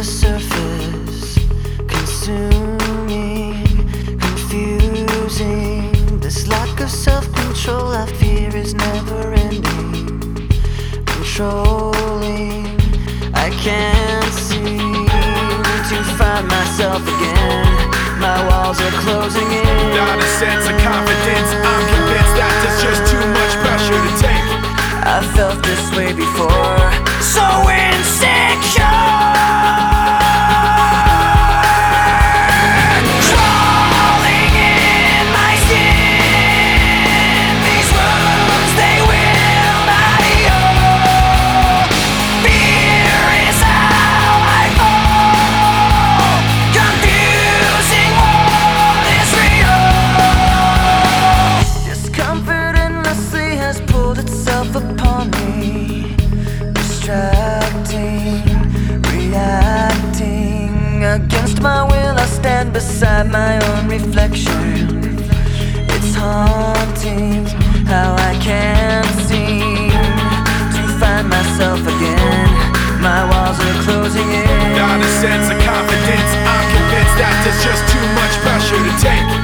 the surface, consuming, confusing. This lack of self-control I fear is never ending, controlling. I can't seem to find myself again. My walls are closing in. Not a sense of confidence, I'm convinced that there's just too much pressure to take. I felt this way before, so insecure. Crawling in my skin, these wounds they will not heal. Fear is how I fall, confusing what is real. Discomfort endlessly has pulled itself upon me, distracting, reacting. Against my will I stand beside my own reflection. It's haunting how I can't seem to find myself again. My walls are closing in. Not a sense of confidence, I'm convinced that there's just too much pressure to take.